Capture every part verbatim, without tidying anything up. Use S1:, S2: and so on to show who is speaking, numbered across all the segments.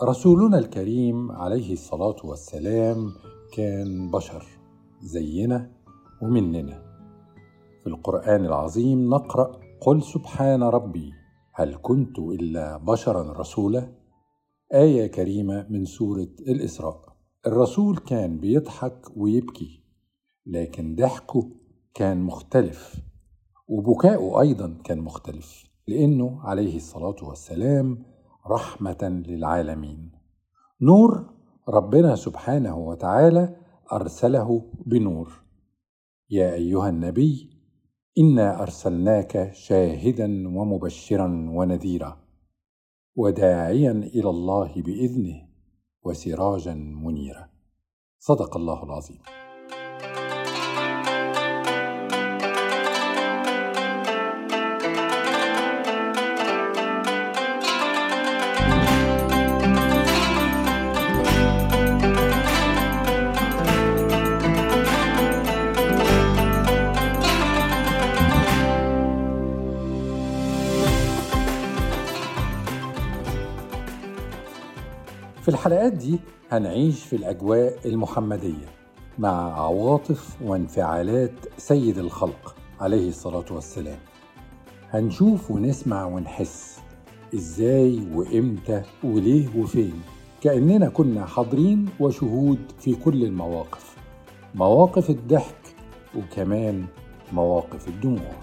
S1: رسولنا الكريم عليه الصلاة والسلام كان بشر زينا ومننا. في القرآن العظيم نقرأ: قل سبحان ربي هل كنت إلا بشرا رسولا؟ آية كريمة من سورة الإسراء. الرسول كان بيضحك ويبكي، لكن ضحكه كان مختلف وبكاؤه أيضا كان مختلف، لأنه عليه الصلاة والسلام رحمة للعالمين، نور ربنا سبحانه وتعالى أرسله بنور. يا أيها النبي إنا أرسلناك شاهدا ومبشرا ونذيرا وداعيا إلى الله بإذنه وسراجا منيرا. صدق الله العظيم. في الحلقات دي هنعيش في الأجواء المحمدية مع عواطف وانفعالات سيد الخلق عليه الصلاة والسلام. هنشوف ونسمع ونحس إزاي وإمتى وليه وفين، كأننا كنا حاضرين وشهود في كل المواقف، مواقف الضحك وكمان مواقف الدموع.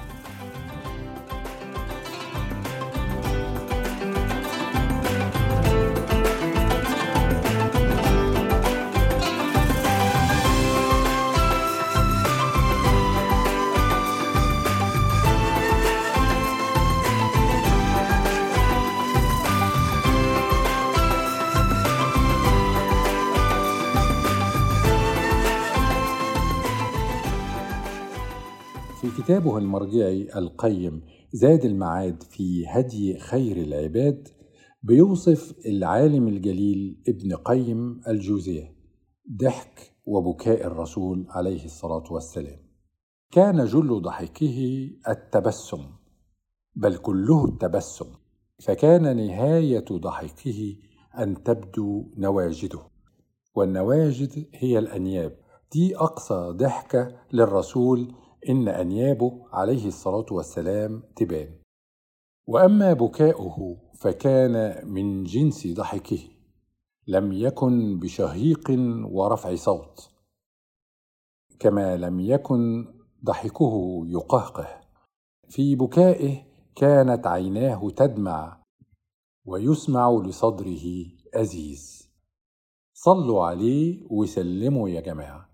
S1: في كتابه المرجعي القيم زاد المعاد في هدي خير العباد بيوصف العالم الجليل ابن قيم الجوزية ضحك وبكاء الرسول عليه الصلاة والسلام. كان جل ضحكه التبسم، بل كله التبسم، فكان نهاية ضحكه أن تبدو نواجده، والنواجد هي الأنياب. دي أقصى ضحكة للرسول، إن أنيابه عليه الصلاة والسلام تبان. وأما بكاؤه فكان من جنس ضحكه، لم يكن بشهيق ورفع صوت، كما لم يكن ضحكه يقهقه. في بكائه كانت عيناه تدمع ويسمع لصدره أزيز. صلوا عليه وسلموا يا جماعة.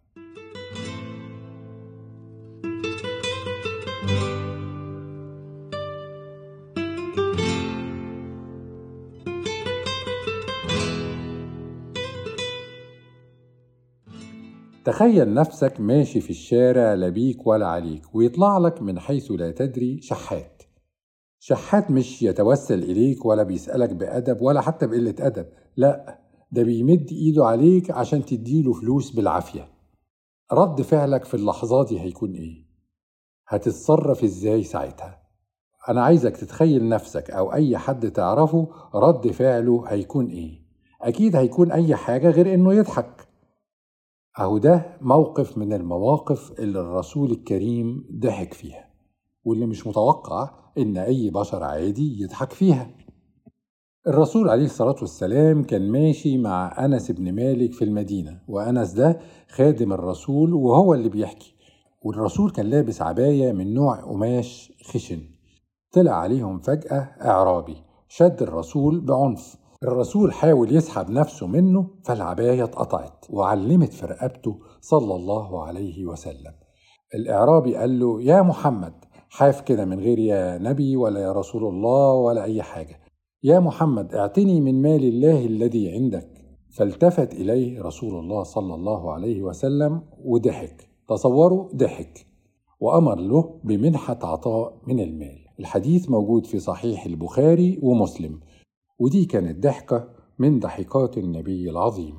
S1: تخيل نفسك ماشي في الشارع لا بيك ولا عليك، ويطلع لك من حيث لا تدري شحات. شحات مش يتوسل إليك ولا بيسألك بأدب ولا حتى بقلة أدب، لا، ده بيمد إيده عليك عشان تديله فلوس بالعافية. رد فعلك في اللحظة دي هيكون إيه؟ هتتصرف إزاي ساعتها؟ أنا عايزك تتخيل نفسك أو أي حد تعرفه رد فعله هيكون إيه؟ أكيد هيكون أي حاجة غير إنه يضحك. أهو ده موقف من المواقف اللي الرسول الكريم ضحك فيها، واللي مش متوقع إن أي بشر عادي يضحك فيها. الرسول عليه الصلاة والسلام كان ماشي مع أنس بن مالك في المدينة، وأنس ده خادم الرسول وهو اللي بيحكي. والرسول كان لابس عباية من نوع قماش خشن. طلع عليهم فجأة إعرابي شد الرسول بعنف. الرسول حاول يسحب نفسه منه، فالعباية اتقطعت وعلمت في رقبته صلى الله عليه وسلم. الإعرابي قال له: يا محمد، حاف كده من غير يا نبي ولا يا رسول الله ولا أي حاجة، يا محمد اعتني من مال الله الذي عندك. فالتفت إليه رسول الله صلى الله عليه وسلم وضحك. تصوروا، ضحك وأمر له بمنحة عطاء من المال. الحديث موجود في صحيح البخاري ومسلم، ودي كانت ضحكة من ضحكات النبي العظيم.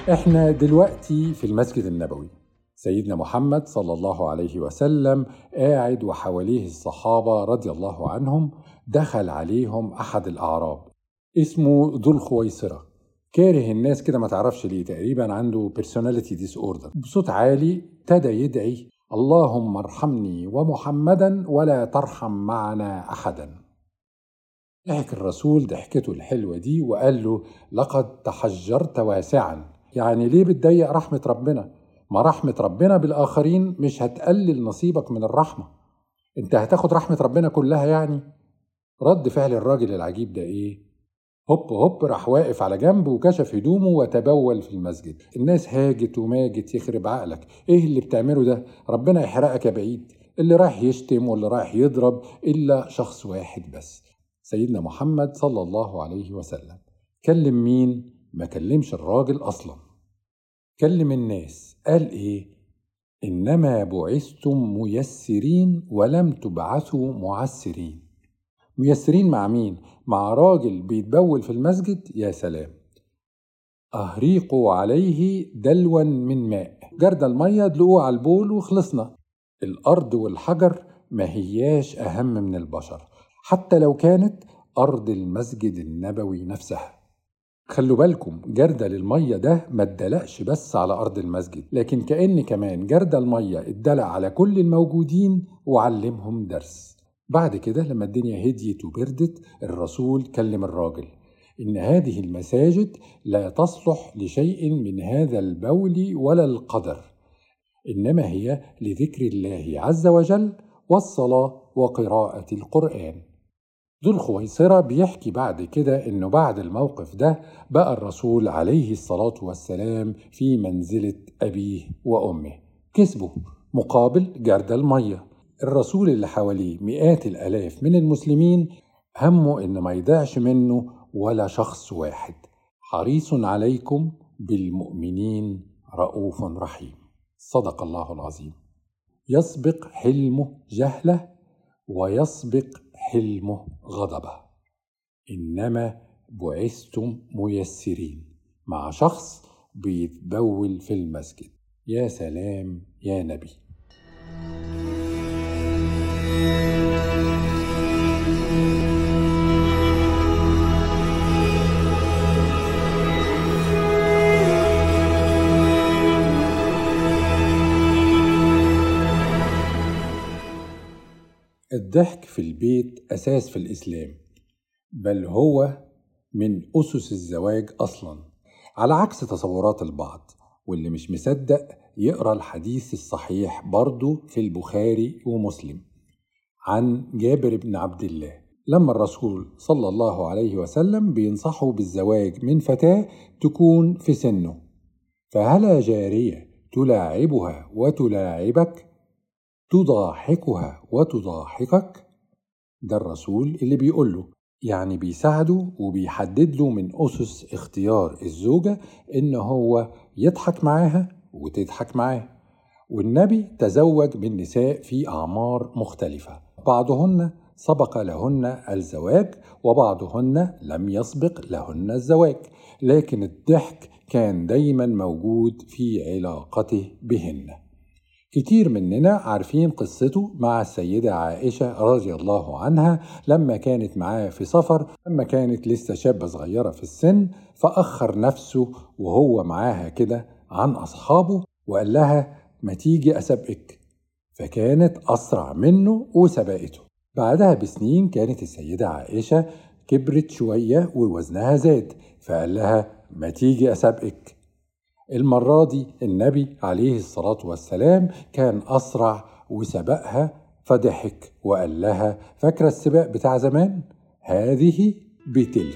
S1: احنا دلوقتي في المسجد النبوي، سيدنا محمد صلى الله عليه وسلم قاعد وحواليه الصحابة رضي الله عنهم. دخل عليهم أحد الأعراب اسمه ذو الخويصرة، كاره الناس كده، ما تعرفش ليه، تقريبا عنده personality disorder. بصوت عالي ابتدى يدعي: اللهم ارحمني ومحمدا ولا ترحم معنا أحدا. ضحك الرسول ضحكته الحلوة دي وقال له: لقد تحجرت واسعا، يعني ليه بتضيق رحمة ربنا؟ ما رحمة ربنا بالآخرين مش هتقلل نصيبك من الرحمة، انت هتاخد رحمة ربنا كلها يعني. رد فعل الراجل العجيب ده ايه؟ هوب هوب راح واقف على جنب وكشف هدومه وتبول في المسجد. الناس هاجت وماجت: يخرب عقلك، ايه اللي بتعمله ده؟ ربنا يحرقك يا بعيد. اللي رايح يشتم واللي رايح يضرب إلا شخص واحد بس، سيدنا محمد صلى الله عليه وسلم. كلم مين؟ ما كلمش الراجل أصلا، كلم الناس. قال إيه؟ إنما بعثتم ميسرين ولم تبعثوا معسرين. ميسرين مع مين؟ مع راجل بيتبول في المسجد؟ يا سلام. أهريقوا عليه دلوا من ماء، جرد المية دلقوه على البول وخلصنا. الأرض والحجر ما هياش أهم من البشر، حتى لو كانت أرض المسجد النبوي نفسها. خلوا بالكم، جردل المية ده ما اتدلقش بس على أرض المسجد، لكن كأن كمان جردل المية اتدلق على كل الموجودين وعلمهم درس. بعد كده لما الدنيا هديت وبردت، الرسول كلم الراجل: إن هذه المساجد لا تصلح لشيء من هذا البول ولا القدر، إنما هي لذكر الله عز وجل والصلاة وقراءة القرآن. ذو الخويصرة بيحكي بعد كده إنه بعد الموقف ده بقى الرسول عليه الصلاة والسلام في منزلة أبيه وأمه، كسبه مقابل جرد المية. الرسول اللي حواليه مئات الآلاف من المسلمين همه إن ما يضيعش منه ولا شخص واحد. حريص عليكم بالمؤمنين رؤوف رحيم. صدق الله العظيم. يسبق حلمه جهله ويسبق حلمه غضبه. إنما بعثتم ميسرين، مع شخص بيتبول في المسجد. يا سلام يا نبي. الضحك في البيت أساس في الإسلام، بل هو من أسس الزواج أصلا، على عكس تصورات البعض. واللي مش مصدق يقرأ الحديث الصحيح برضو في البخاري ومسلم عن جابر بن عبد الله، لما الرسول صلى الله عليه وسلم بينصحه بالزواج من فتاة تكون في سنه: فهلا جارية تلاعبها وتلاعبك، تضاحكها وتضاحكك. ده الرسول اللي بيقول له، يعني بيساعده وبيحدد له من أسس اختيار الزوجة إن هو يضحك معاها وتضحك معاه. والنبي تزوج بالنساء في أعمار مختلفة، بعضهن سبق لهن الزواج وبعضهن لم يسبق لهن الزواج، لكن الضحك كان دايما موجود في علاقته بهن. كتير مننا عارفين قصته مع السيدة عائشة رضي الله عنها، لما كانت معاه في سفر، لما كانت لسه شابة صغيرة في السن، فأخر نفسه وهو معاها كده عن أصحابه وقال لها: ما تيجي أسبقك. فكانت أسرع منه وسبقته. بعدها بسنين كانت السيدة عائشة كبرت شوية ووزنها زاد، فقال لها: ما تيجي أسبقك. المرة دي النبي عليه الصلاة والسلام كان أسرع وسبقها، فضحك وقال لها: فاكرة السباق بتاع زمان؟ هذه بتلك.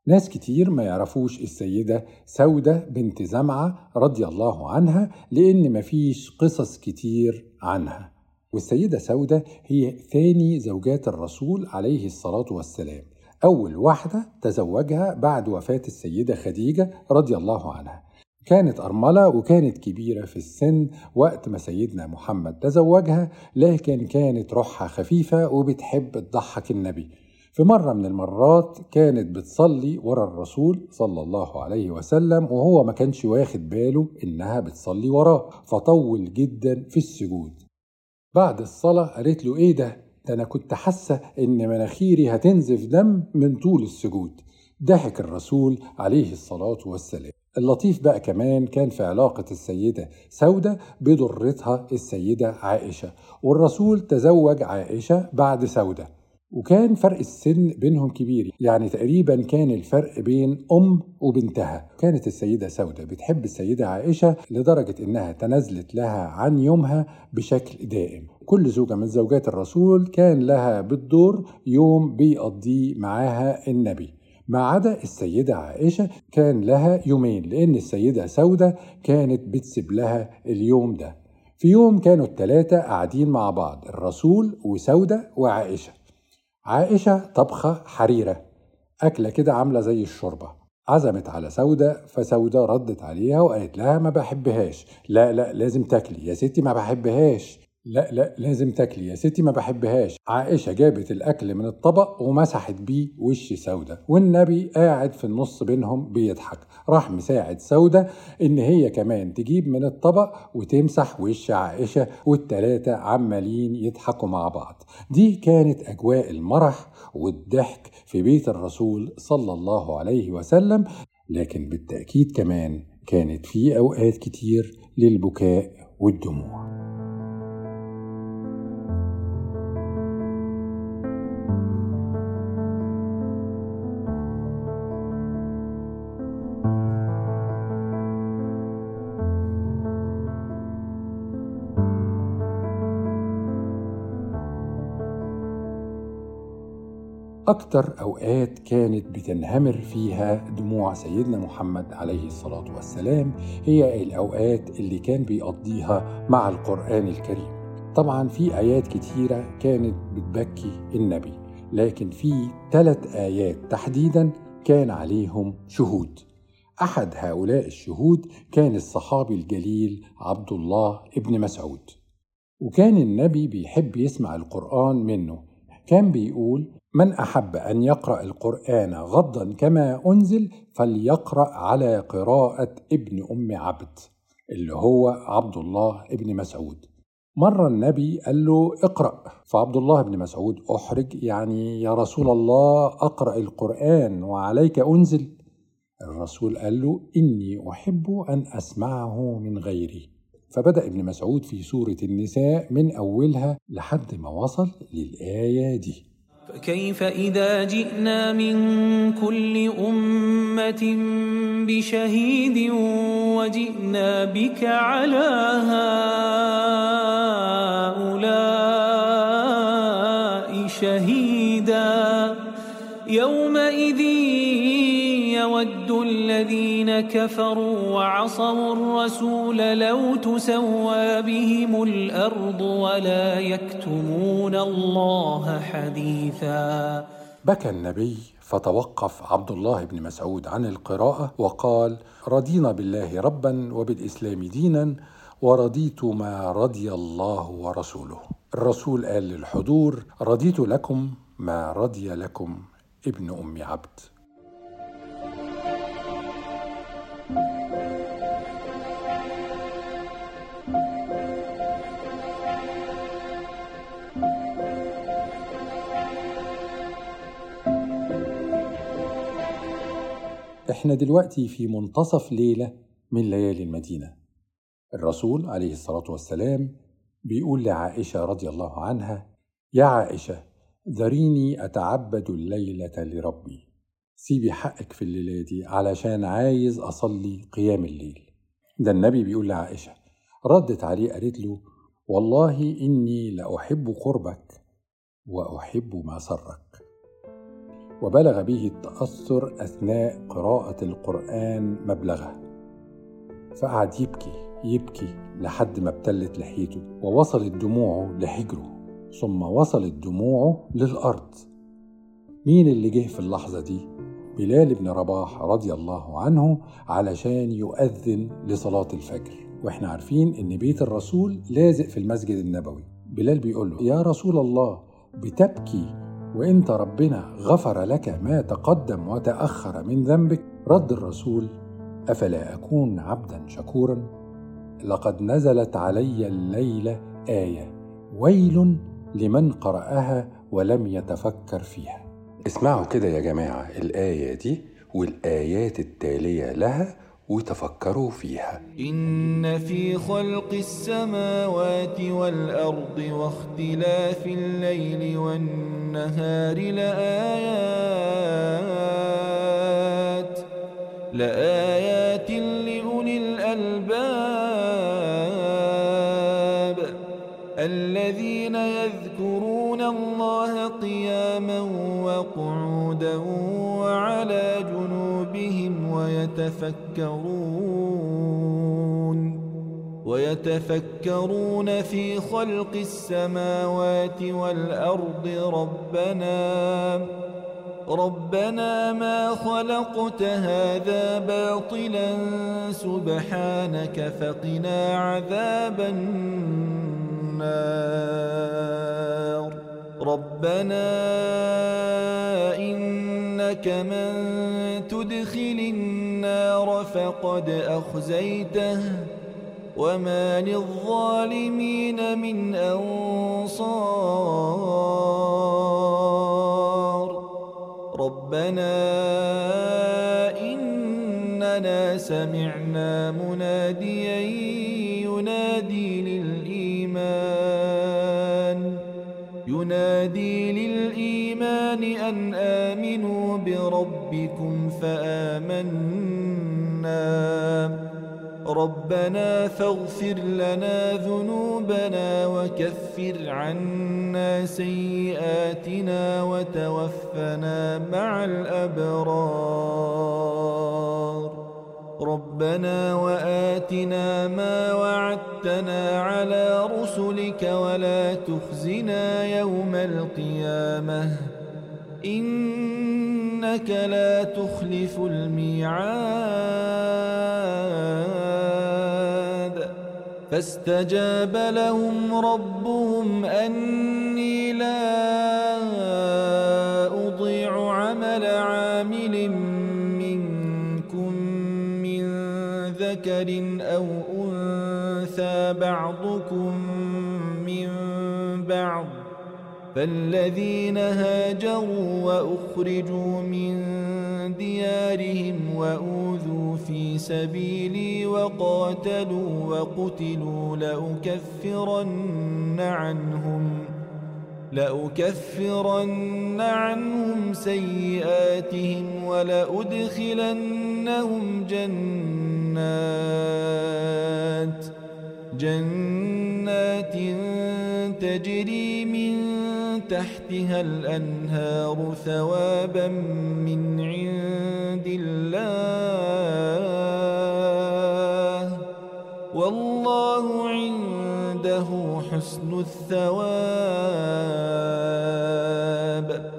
S1: ناس كتير ما يعرفوش السيدة سودة بنت زمعة رضي الله عنها، لأن مفيش قصص كتير عنها. والسيدة سودة هي ثاني زوجات الرسول عليه الصلاة والسلام. أول واحدة تزوجها بعد وفاة السيدة خديجة رضي الله عنها، كانت أرملة وكانت كبيرة في السن وقت ما سيدنا محمد تزوجها، لكن كانت روحها خفيفة وبتحب تضحك النبي. في مرة من المرات كانت بتصلي ورا الرسول صلى الله عليه وسلم، وهو ما كانش واخد باله إنها بتصلي وراه، فطول جدا في السجود. بعد الصلاة قالت له: إيه ده؟ ده أنا كنت حاسة إن مناخيري هتنزف دم من طول السجود. ضحك الرسول عليه الصلاة والسلام. اللطيف بقى كمان كان في علاقة السيدة سودة بضرتها السيدة عائشة، والرسول تزوج عائشة بعد سودة، وكان فرق السن بينهم كبير، يعني تقريبا كان الفرق بين أم وبنتها. كانت السيدة سودة بتحب السيدة عائشة لدرجة إنها تنازلت لها عن يومها بشكل دائم. كل زوجة من زوجات الرسول كان لها بالدور يوم بيقضيه معاها النبي، ما عدا السيدة عائشة كان لها يومين، لأن السيدة سودة كانت بتسيب لها اليوم ده. في يوم كانوا الثلاثة قاعدين مع بعض، الرسول وسودة وعائشة. عائشة طبخة حريرة، أكلة كده عاملة زي الشوربة، عزمت على سودة، فسودة ردت عليها وقالت لها: ما بحبهاش. لا لا لازم تاكلي يا ستي. ما بحبهاش. لا لا لازم تاكلي يا ستي. ما بحبهاش. عائشة جابت الأكل من الطبق ومسحت بيه وش سودة، والنبي قاعد في النص بينهم بيضحك، راح مساعد سودة إن هي كمان تجيب من الطبق وتمسح وش عائشة، والتلاتة عمالين يضحكوا مع بعض. دي كانت أجواء المرح والضحك في بيت الرسول صلى الله عليه وسلم. لكن بالتأكيد كمان كانت في أوقات كتير للبكاء والدموع. أكتر أوقات كانت بتنهمر فيها دموع سيدنا محمد عليه الصلاة والسلام هي الأوقات اللي كان بيقضيها مع القرآن الكريم. طبعا في آيات كتيرة كانت بتبكي النبي، لكن في ثلاث آيات تحديدا كان عليهم شهود. أحد هؤلاء الشهود كان الصحابي الجليل عبد الله ابن مسعود، وكان النبي بيحب يسمع القرآن منه. كان بيقول: من أحب أن يقرأ القرآن غضا كما أنزل فليقرأ على قراءة ابن أم عبد، اللي هو عبد الله ابن مسعود. مرة النبي قال له: اقرأ. فعبد الله ابن مسعود أحرج، يعني يا رسول الله أقرأ القرآن وعليك أنزل؟ الرسول قال له: إني أحب أن أسمعه من غيري. فبدأ ابن مسعود في سورة النساء من أولها لحد ما وصل للآية دي:
S2: فكيف إذا جئنا من كل أمة بشهيد وجئنا بك على هؤلاء شهيدا يومئذ يود الذين كفروا وعصوا الرسول لو تسوى بهم الأرض ولا يكتمون الله حديثا.
S1: بكى النبي فتوقف عبد الله بن مسعود عن القراءة وقال: رضينا بالله ربا وبالإسلام دينا ورضيت ما رضي الله ورسوله. الرسول قال للحضور: رضيت لكم ما رضي لكم ابن أم عبد. احنا دلوقتي في منتصف ليلة من ليالي المدينة. الرسول عليه الصلاة والسلام بيقول لعائشة رضي الله عنها: يا عائشة، ذريني أتعبد الليلة لربي. سيبي حقك في الليلة دي علشان عايز أصلي قيام الليل. ده النبي بيقول لعائشة. ردت عليه قالت له: والله إني لأحب قربك وأحب ما سرك. وبلغ به التأثر أثناء قراءة القرآن مبلغه، فقعد يبكي يبكي لحد ما ابتلت لحيته ووصلت دموعه لحجره، ثم وصلت دموعه للأرض. مين اللي جه في اللحظة دي؟ بلال بن رباح رضي الله عنه، علشان يؤذن لصلاة الفجر. واحنا عارفين ان بيت الرسول لازق في المسجد النبوي. بلال بيقول له: يا رسول الله، بتبكي وانت ربنا غفر لك ما تقدم وتأخر من ذنبك؟ رد الرسول: أفلا أكون عبدا شكورا؟ لقد نزلت علي الليلة آية، ويل لمن قرأها ولم يتفكر فيها. اسمعوا كده يا جماعة الآية دي والآيات التالية لها وتفكروا فيها.
S2: إن في خلق السماوات والأرض واختلاف الليل والنهار لآيات لآيات لأولي الألباب الذين يذكرون الله قياما وقعودا وعلى جنوبهم ويتفكرون ويتفكرون في خلق السماوات والأرض ربنا ربنا ما خلقت هذا باطلا سبحانك فقنا عذاب النار ربنا إنك من تدخل النار فقد أخزيته وما للظالمين من أنصار ربنا إننا سمعنا مناديا ينادي للإيمان ينادي للإيمان أن آمنوا بربكم فآمنا ربنا فاغفر لنا ذنوبنا وكفر عنا سيئاتنا وتوفنا مع الأبرار ربنا وآتنا ما وعدتنا على رسلك ولا تخزنا يوم القيامة إنك لا تخلف الميعاد فاستجاب لهم ربهم أني لا أضيع عمل عامل منكم من ذكر أو أنثى بعضكم من بعض فالذين هاجروا وأخرجوا من ديارهم وأوذوا في سبيلي وقاتلوا وقتلوا لأكفرن عنهم لأكفرن عنهم سيئاتهم ولأدخلنهم جنات جنات تجري من تحتها الأنهار ثوابا من عند الله والله عنده حسن الثواب.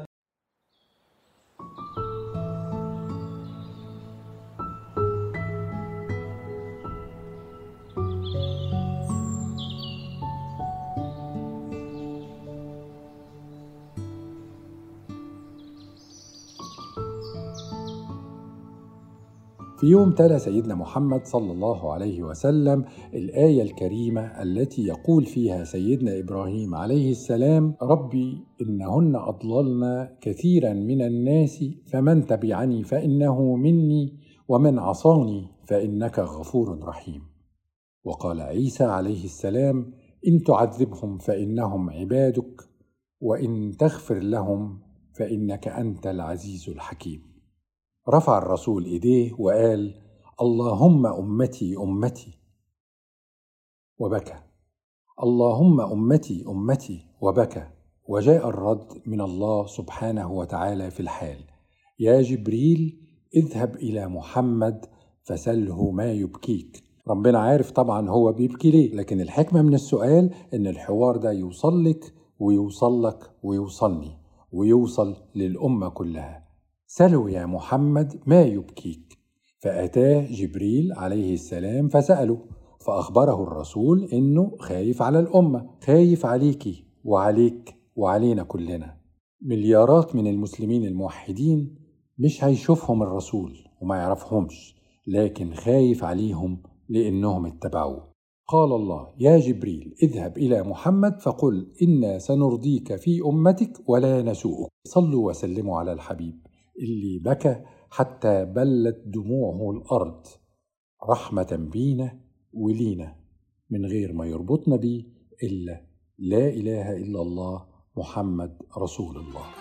S1: في يوم تلا سيدنا محمد صلى الله عليه وسلم الآية الكريمة التي يقول فيها سيدنا إبراهيم عليه السلام: ربي إنهن أضللن كثيرا من الناس فمن تبعني فإنه مني ومن عصاني فإنك غفور رحيم. وقال عيسى عليه السلام: إن تعذبهم فإنهم عبادك وإن تغفر لهم فإنك أنت العزيز الحكيم. رفع الرسول إيديه وقال: اللهم أمتي أمتي، وبكى. اللهم أمتي أمتي، وبكى. وجاء الرد من الله سبحانه وتعالى في الحال: يا جبريل اذهب إلى محمد فسله ما يبكيك. ربنا عارف طبعا هو بيبكي ليه، لكن الحكمة من السؤال إن الحوار ده يوصل لك ويوصل لك ويوصلني ويوصل للأمة كلها. سله يا محمد ما يبكيك. فأتاه جبريل عليه السلام فسأله، فأخبره الرسول إنه خايف على الأمة، خايف عليكي وعليك وعلينا كلنا. مليارات من المسلمين الموحدين مش هيشوفهم الرسول وما يعرفهمش، لكن خايف عليهم لأنهم اتبعوه. قال الله: يا جبريل اذهب إلى محمد فقل إنا سنرضيك في أمتك ولا نسوءك. صلوا وسلموا على الحبيب اللي بكى حتى بلت دموعه الأرض رحمة بينا ولينا، من غير ما يربطنا بيه إلا لا إله إلا الله محمد رسول الله.